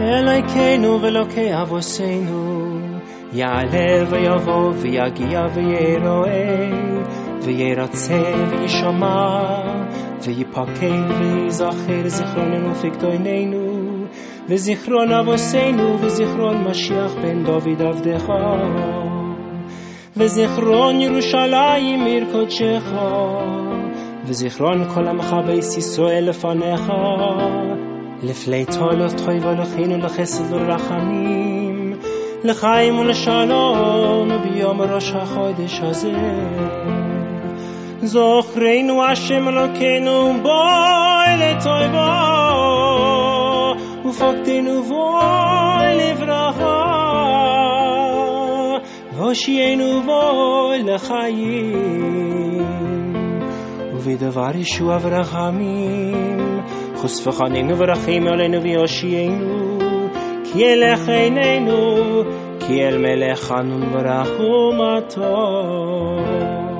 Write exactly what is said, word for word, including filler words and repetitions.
אלוהינו ואלוקי אבותינו, יעלה ויבוא ויגיע ויראה, וירצה וישמע, ויפקד ויזכר זיכרוננו ופקדוננו, וזיכרון אבותינו וזיכרון משיח בן דוד עבדך, וזיכרון ירושלים עיר קודשך, וזיכרון כל עמך בית ישראל לפניך, לפליטו ולטוב ולחינו לחסד ולרחמים, לחיים ולשלום ביום ראש החודש הזה. זוכרנו השם אלוקינו בואי לטובה, ופקדנו בואי לברכה, והושיענו בואי לחיים, ובדבר ישועה ורחמים חשפנו ורחמים עלינו ויושיענו, כי אליך עינינו, כי אל מלך חנון ורחום הטוב.